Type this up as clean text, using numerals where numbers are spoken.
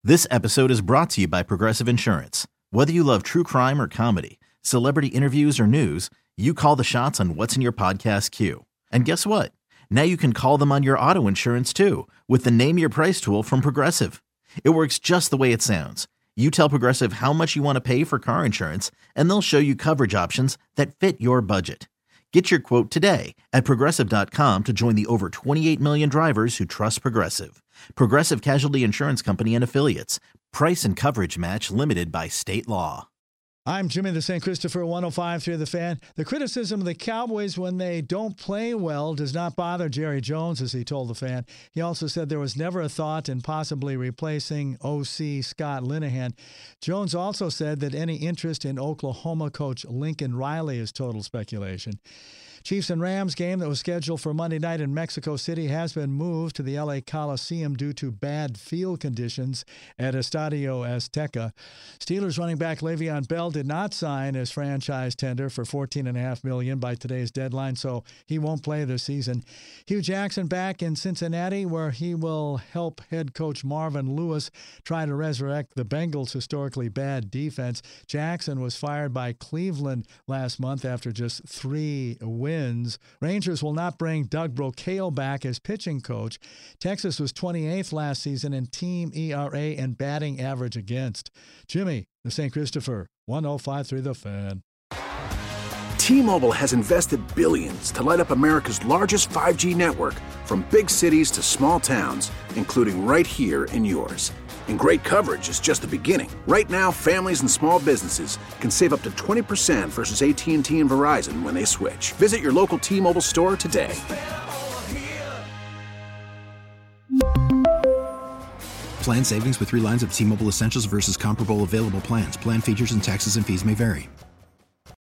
This episode is brought to you by Progressive Insurance. Whether you love true crime or comedy, celebrity interviews or news, you call the shots on what's in your podcast queue. And guess what? Now you can call them on your auto insurance too with the Name Your Price tool from Progressive. It works just the way it sounds. You tell Progressive how much you want to pay for car insurance, and they'll show you coverage options that fit your budget. Get your quote today at Progressive.com to join the over 28 million drivers who trust Progressive. Progressive Casualty Insurance Company and Affiliates. Price and coverage match limited by state law. I'm Jimmy the St. Christopher, 105.3 The Fan. The criticism of the Cowboys when they don't play well does not bother Jerry Jones, as he told the Fan. He also said there was never a thought in possibly replacing OC Scott Linehan. Jones also said that any interest in Oklahoma coach Lincoln Riley is total speculation. Chiefs and Rams game that was scheduled for Monday night in Mexico City has been moved to the L.A. Coliseum due to bad field conditions at Estadio Azteca. Steelers running back Le'Veon Bell did not sign as franchise tender for $14.5 million by today's deadline, so he won't play this season. Hugh Jackson back in Cincinnati, where he will help head coach Marvin Lewis try to resurrect the Bengals' historically bad defense. Jackson was fired by Cleveland last month after just 3 wins. Rangers will not bring Doug Brocail back as pitching coach. Texas was 28th last season in team ERA and batting average against. Jimmy, the St. Christopher, 105.3 The Fan. T-Mobile has invested billions to light up America's largest 5G network, from big cities to small towns, including right here in yours. And great coverage is just the beginning. Right now, families and small businesses can save up to 20% versus AT&T and Verizon when they switch. Visit your local T-Mobile store today. Plan savings with 3 lines of T-Mobile Essentials versus comparable available plans. Plan features and taxes and fees may vary.